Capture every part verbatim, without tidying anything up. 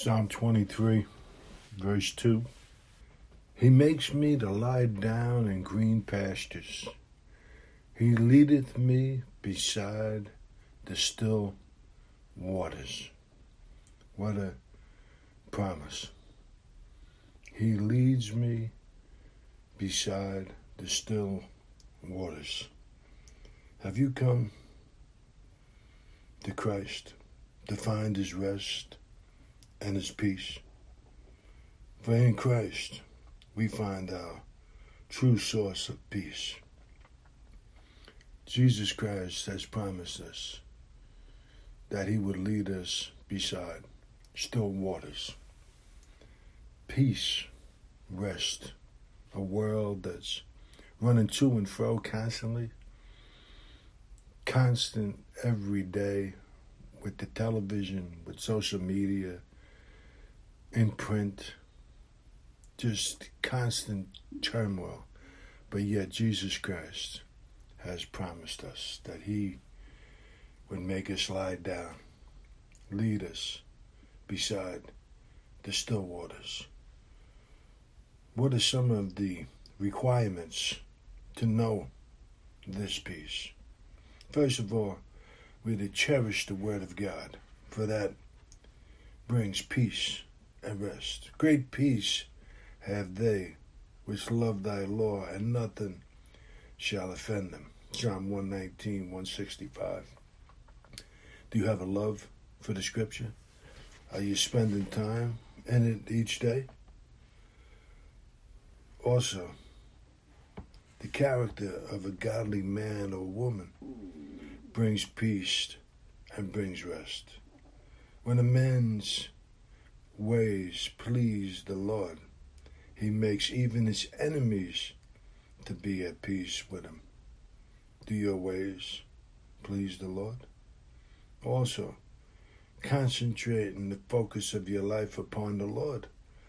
Psalm twenty-three, verse two. He makes me to lie down in green pastures. He leadeth me beside the still waters. What a promise. He leads me beside the still waters. Have you come to Christ to find his rest and his peace? For in Christ we find our true source of peace. Jesus Christ has promised us that he would lead us beside still waters. Peace, rest, a world that's running to and fro constantly, constant every day with the television, with social media, in print, just constant turmoil. But yet Jesus Christ has promised us that he would make us lie down, lead us beside the still waters. What are some of the requirements to know this peace? First of all, we're to cherish the word of God, for that brings peace and rest. Great peace have they which love thy law, and nothing shall offend them. Psalm one nineteen, one sixty-five. Do you have a love for the scripture? Are you spending time in it each day? Also, the character of a godly man or woman brings peace and brings rest. When a man's ways please the Lord, he makes even his enemies to be at peace with him. Do your ways please the Lord? Also, concentrating the focus of your life upon the Lord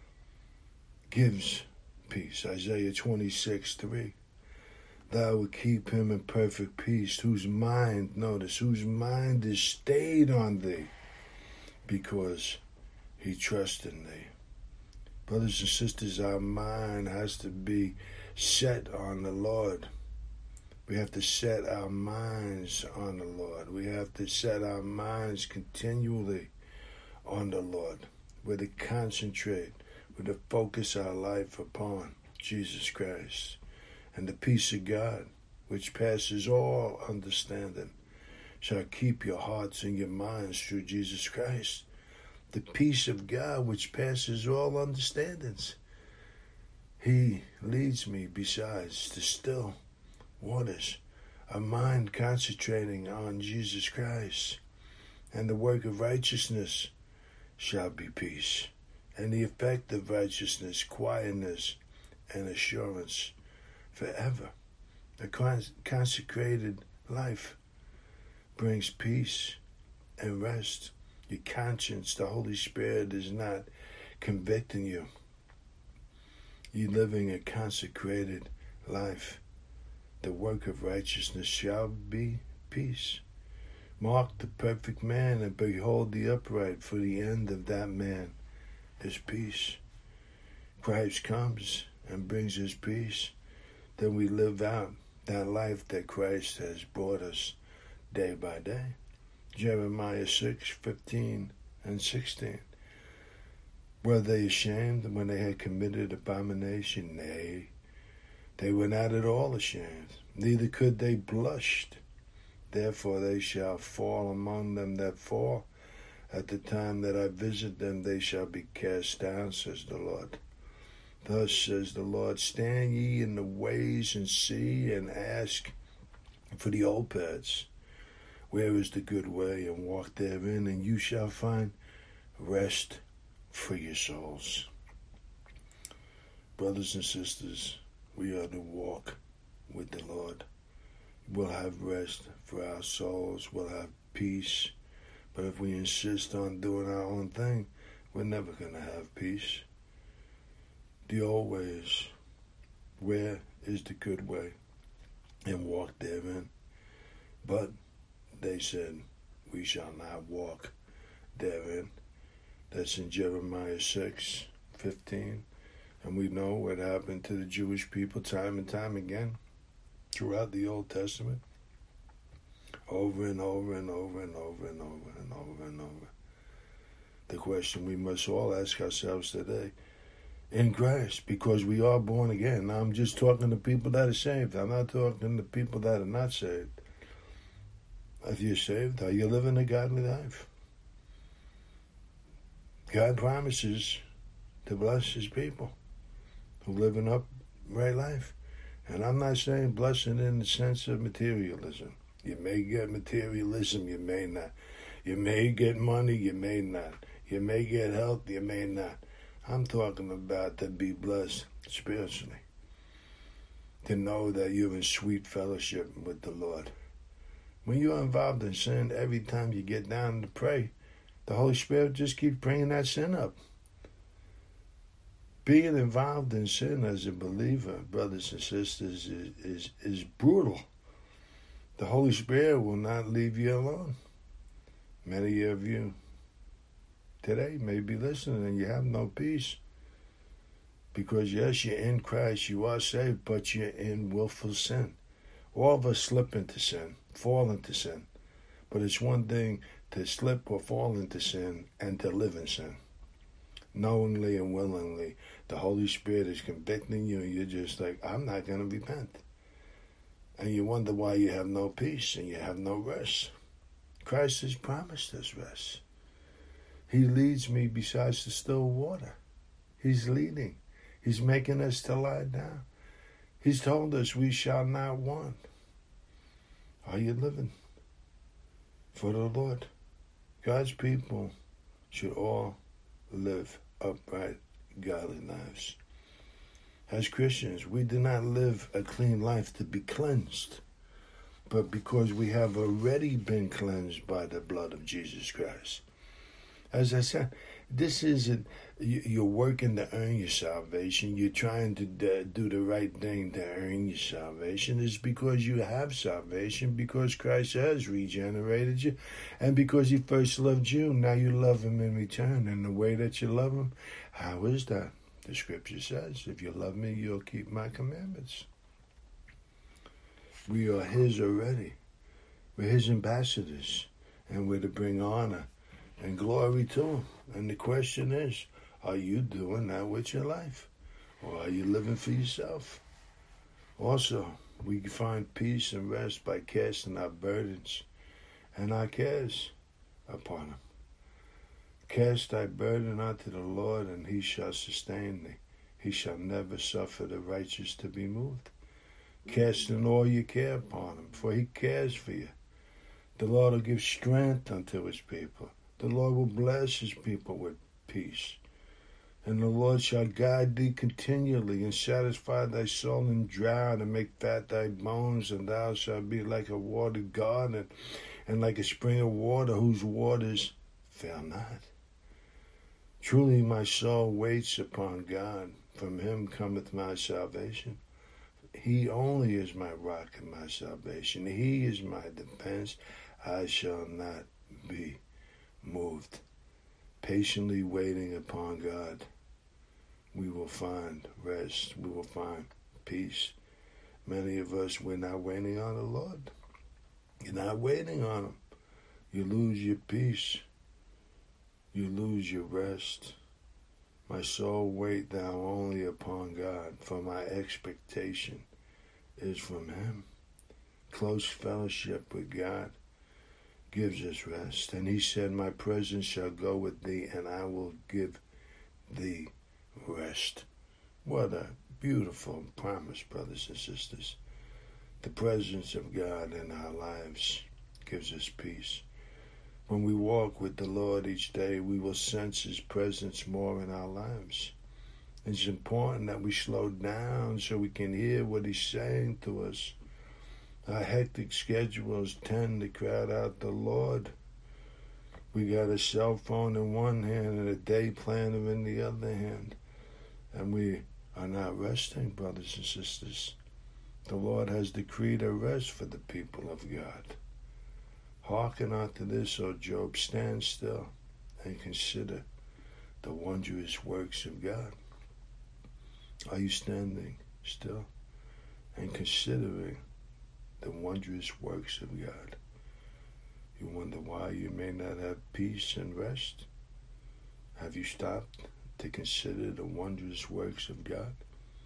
gives peace. Isaiah twenty-six, three. Thou would keep him in perfect peace, whose mind, notice, whose mind is stayed on thee, because he trusts in thee. Brothers and sisters, our mind has to be set on the Lord. We have to set our minds on the Lord. We have to set our minds continually on the Lord. We're to concentrate, we're to focus our life upon Jesus Christ. And the peace of God, which passes all understanding, shall keep your hearts and your minds through Jesus Christ. The peace of God, which passes all understandings. He leads me besides the still waters, a mind concentrating on Jesus Christ. And the work of righteousness shall be peace. And the effect of righteousness, quietness, and assurance forever. A consecrated life brings peace and rest. Your conscience, the Holy Spirit is not convicting you. You're living a consecrated life. The work of righteousness shall be peace. Mark the perfect man and behold the upright, for the end of that man is peace. Christ comes and brings his peace. Then we live out that life that Christ has brought us day by day. Jeremiah six, fifteen and sixteen. Were they ashamed when they had committed abomination? Nay, they were not at all ashamed, neither could they blush. Therefore they shall fall among them that fall. At the time that I visit them, they shall be cast down, says the Lord. Thus says the Lord, stand ye in the ways and see and ask for the old paths. Where is the good way, and walk therein, and you shall find rest for your souls. Brothers and sisters, we are to walk with the Lord. We'll have rest for our souls. We'll have peace. But if we insist on doing our own thing, we're never going to have peace. The old ways, where is the good way, and walk therein. But they said, we shall not walk therein. That's in Jeremiah six fifteen. And we know what happened to the Jewish people time and time again throughout the Old Testament. Over and over and over and over and over and over and over. The question we must all ask ourselves today, in Christ, because we are born again. Now, I'm just talking to people that are saved. I'm not talking to people that are not saved. If you're saved, are you living a godly life? God promises to bless his people who live an upright life. And I'm not saying blessing in the sense of materialism. You may get materialism, you may not. You may get money, you may not. You may get health, you may not. I'm talking about to be blessed spiritually. To know that you're in sweet fellowship with the Lord. When you're involved in sin, every time you get down to pray, the Holy Spirit just keeps bringing that sin up. Being involved in sin as a believer, brothers and sisters, is, is, is brutal. The Holy Spirit will not leave you alone. Many of you today may be listening and you have no peace. Because yes, you're in Christ, you are saved, but you're in willful sin. All of us slip into sin, fall into sin. But it's one thing to slip or fall into sin and to live in sin. Knowingly and willingly, the Holy Spirit is convicting you and you're just like, I'm not going to repent. And you wonder why you have no peace and you have no rest. Christ has promised us rest. He leads me beside the still water. He's leading. He's making us to lie down. He's told us we shall not want. Are you living for the Lord? God's people should all live upright, godly lives. As Christians, we do not live a clean life to be cleansed, but because we have already been cleansed by the blood of Jesus Christ. As I said, this isn't you're working to earn your salvation. You're trying to do the right thing to earn your salvation. It's because you have salvation, because Christ has regenerated you, and because he first loved you. Now you love him in return. And the way that you love him, how is that? The scripture says, if you love me, you'll keep my commandments. We are his already. We're his ambassadors, and we're to bring honor and glory to him. And the question is, are you doing that with your life? Or are you living for yourself? Also, we can find peace and rest by casting our burdens and our cares upon him. Cast thy burden unto the Lord, and he shall sustain thee. He shall never suffer the righteous to be moved. Casting all your care upon him, for he cares for you. The Lord will give strength unto his people. The Lord will bless his people with peace. And the Lord shall guide thee continually, and satisfy thy soul in drought, and make fat thy bones, and thou shalt be like a watered garden, and like a spring of water whose waters fail not. Truly my soul waits upon God. From him cometh my salvation. He only is my rock and my salvation. He is my defense. I shall not be moved. Patiently waiting upon God, we will find rest. We will find peace. Many of us, we're not waiting on the Lord. You're not waiting on him. You lose your peace. You lose your rest. My soul wait thou only upon God, for my expectation is from him. Close fellowship with God gives us rest. And he said, my presence shall go with thee, and I will give thee rest. What a beautiful promise, brothers and sisters. The presence of God in our lives gives us peace. When we walk with the Lord each day, we will sense his presence more in our lives. It's important that we slow down so we can hear what he's saying to us. Our hectic schedules tend to crowd out the Lord. We got a cell phone in one hand and a day planner in the other hand. And we are not resting, brothers and sisters. The Lord has decreed a rest for the people of God. Hearken unto this, O Job, stand still and consider the wondrous works of God? Are you standing still and considering the wondrous works of God? You wonder why you may not have peace and rest? Have you stopped to consider the wondrous works of God?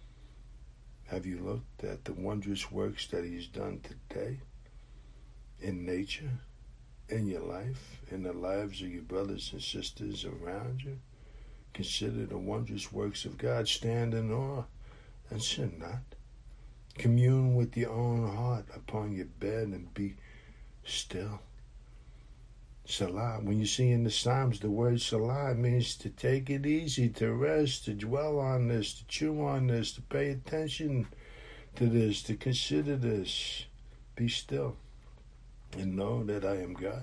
Have you looked at the wondrous works that He's done today in nature, in your life, in the lives of your brothers and sisters around you? Consider the wondrous works of God. Stand in awe and sin not. Commune with your own heart upon your bed and be still. Salah. When you see in the Psalms, the word Salah means to take it easy, to rest, to dwell on this, to chew on this, to pay attention to this, to consider this. Be still and know that I am God.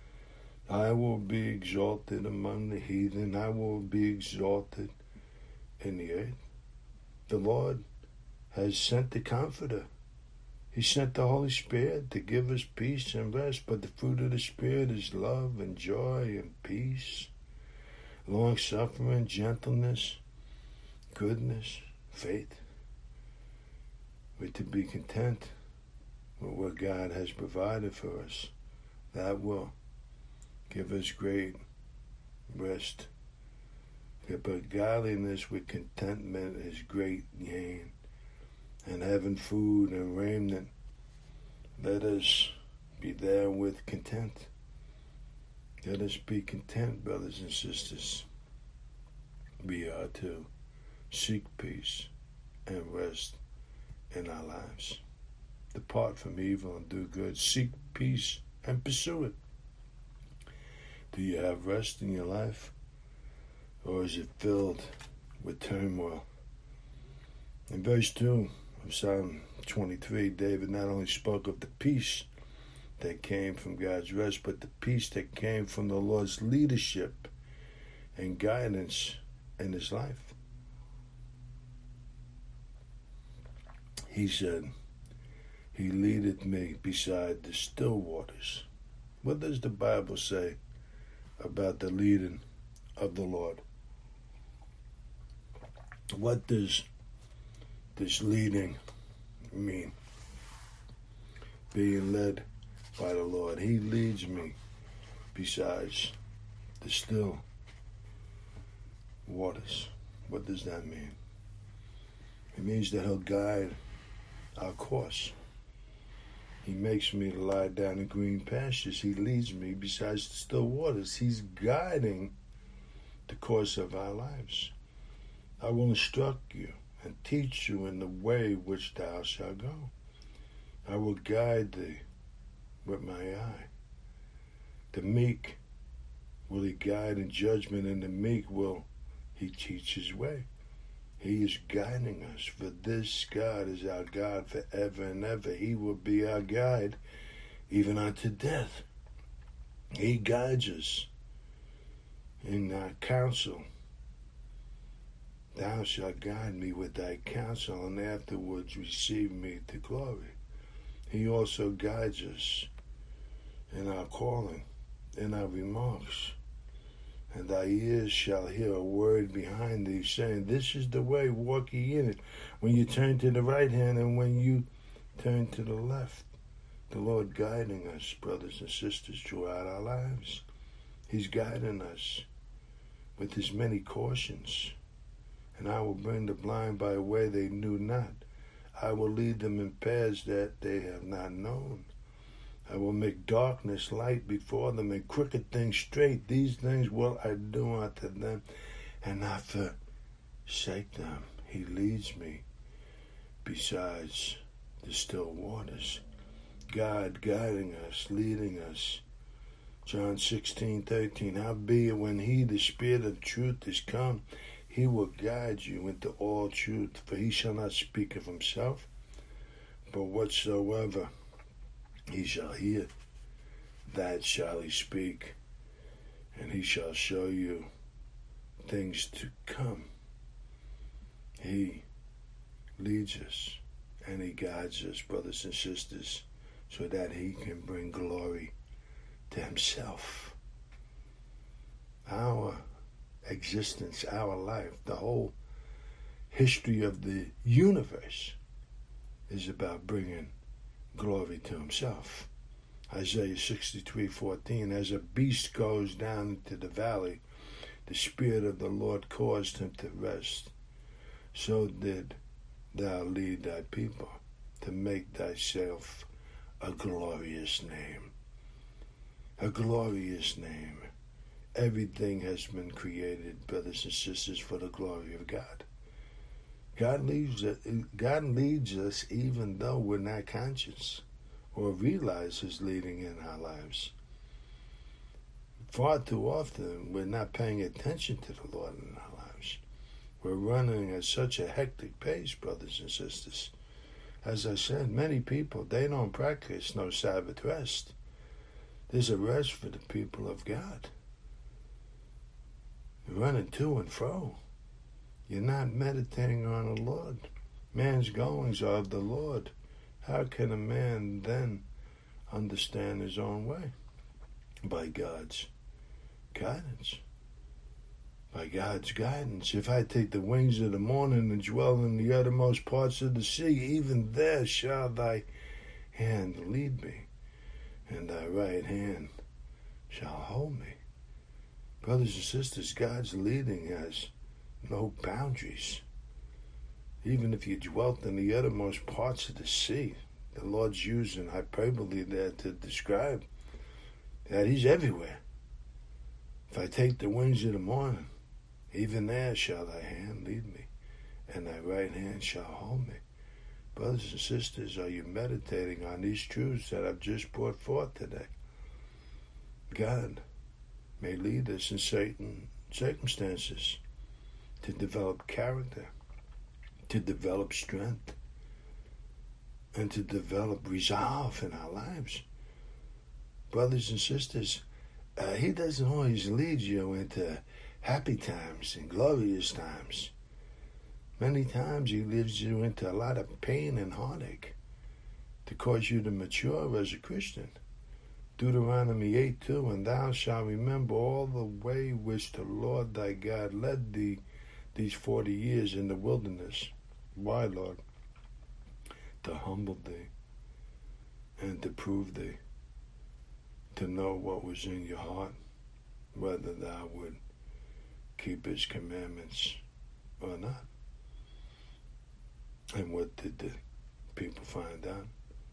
I will be exalted among the heathen. I will be exalted in the earth. The Lord has sent the Comforter. He sent the Holy Spirit to give us peace and rest, but the fruit of the Spirit is love and joy and peace, long-suffering, gentleness, goodness, faith. We're to be content with what God has provided for us. That will give us great rest. But godliness with contentment is great gain. And having food and raiment, let us be there with content. Let us be content, brothers and sisters. We are to seek peace and rest in our lives. Depart from evil and do good. Seek peace and pursue it. Do you have rest in your life? Or is it filled with turmoil? In verse two of Psalm twenty-three, David not only spoke of the peace that came from God's rest, but the peace that came from the Lord's leadership and guidance in his life. He said, He leadeth me beside the still waters. What does the Bible say about the leading of the Lord? What does this leading mean? Being led by the Lord. He leads me besides the still waters. What does that mean? It means that He'll guide our course. He makes me to lie down in green pastures. He leads me besides the still waters. He's guiding the course of our lives. I will instruct you and teach you in the way which thou shalt go. I will guide thee with my eye. The meek will He guide in judgment, and the meek will He teach His way. He is guiding us, for this God is our God forever and ever. He will be our guide even unto death. He guides us in our counsel. Thou shalt guide me with thy counsel, and afterwards receive me to glory. He also guides us in our calling, in our remarks. And thy ears shall hear a word behind thee, saying, This is the way, walk ye in it. When you turn to the right hand and when you turn to the left. The Lord guiding us, brothers and sisters, throughout our lives. He's guiding us with His many cautions. And I will bring the blind by a way they knew not. I will lead them in paths that they have not known. I will make darkness light before them and crooked things straight. These things will I do unto them and not forsake them. He leads me besides the still waters. God guiding us, leading us. John sixteen thirteen. Howbeit when He, the Spirit of truth, is come, He will guide you into all truth. For He shall not speak of Himself, but whatsoever He shall hear, that shall He speak, and He shall show you things to come. He leads us and He guides us, brothers and sisters, so that He can bring glory to Himself. Our existence, our life, the whole history of the universe is about bringing glory to himself. Isaiah sixty-three fourteen, as a beast goes down into the valley, the Spirit of the Lord caused him to rest. So did thou lead thy people to make thyself a glorious name. A glorious name. Everything has been created, brothers and sisters, for the glory of God. God leads us, God leads us even though we're not conscious or realize his leading in our lives. Far too often, we're not paying attention to the Lord in our lives. We're running at such a hectic pace, brothers and sisters. As I said, many people, they don't practice no Sabbath rest. There's a rest for the people of God. You're running to and fro. You're not meditating on the Lord. Man's goings are of the Lord. How can a man then understand his own way? By God's guidance. By God's guidance. If I take the wings of the morning and dwell in the uttermost parts of the sea, even there shall thy hand lead me, and thy right hand shall hold me. Brothers and sisters, God's leading has no boundaries. Even if you dwelt in the uttermost parts of the sea, the Lord's using hyperbole there to describe that he's everywhere. If I take the wings of the morning, even there shall thy hand lead me, and thy right hand shall hold me. Brothers and sisters, are you meditating on these truths that I've just brought forth today? God may lead us in certain circumstances to develop character, to develop strength, and to develop resolve in our lives. Brothers and sisters, uh, he doesn't always lead you into happy times and glorious times. Many times he leads you into a lot of pain and heartache to cause you to mature as a Christian. Deuteronomy eight two, and thou shalt remember all the way which the Lord thy God led thee these forty years in the wilderness. Why, Lord? To humble thee and to prove thee, to know what was in your heart, whether thou would keep his commandments or not. And what did the people find out?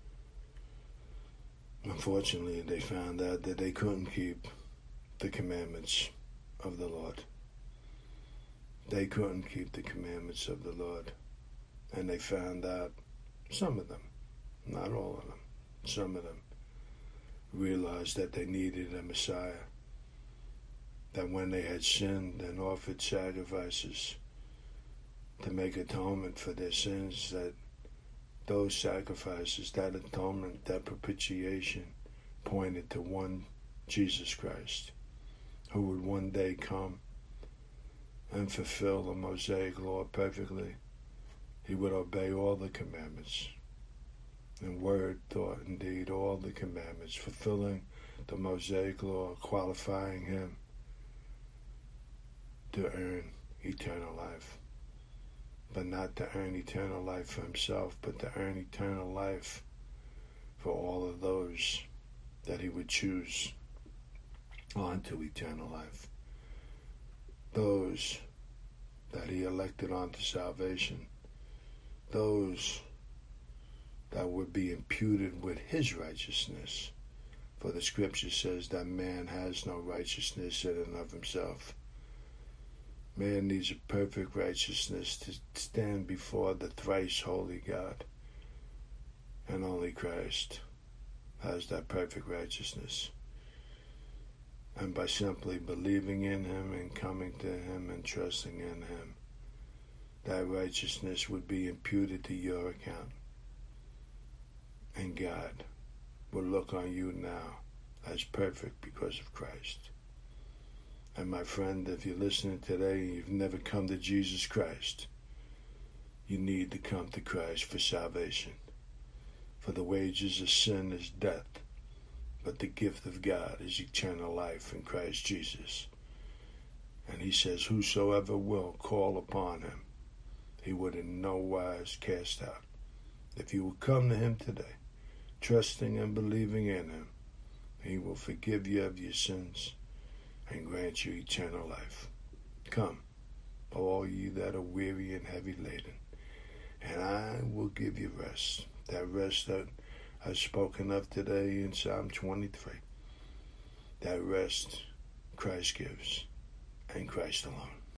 Unfortunately, they found out that they couldn't keep the commandments of the Lord. They couldn't keep the commandments of the Lord. And they found out, some of them, not all of them, some of them realized that they needed a Messiah. That when they had sinned and offered sacrifices to make atonement for their sins, that those sacrifices, that atonement, that propitiation pointed to one Jesus Christ, who would one day come and fulfill the Mosaic law perfectly. He would obey all the commandments, in word, thought, and deed, all the commandments, fulfilling the Mosaic law, qualifying him to earn eternal life. But not to earn eternal life for himself, but to earn eternal life for all of those that he would choose onto eternal life. Those that he elected onto salvation. Those that would be imputed with his righteousness. For the scripture says that man has no righteousness in and of himself. Man needs a perfect righteousness to stand before the thrice holy God. And only Christ has that perfect righteousness. And by simply believing in him and coming to him and trusting in him, that righteousness would be imputed to your account. And God will look on you now as perfect because of Christ. And my friend, if you're listening today and you've never come to Jesus Christ, you need to come to Christ for salvation. For the wages of sin is death, but the gift of God is eternal life in Christ Jesus. And he says, whosoever will call upon him, he would in no wise cast out. If you will come to him today, trusting and believing in him, he will forgive you of your sins and grant you eternal life. Come, all ye that are weary and heavy laden, and I will give you rest. That rest that I've spoken of today in Psalm twenty-three. That rest Christ gives, and Christ alone.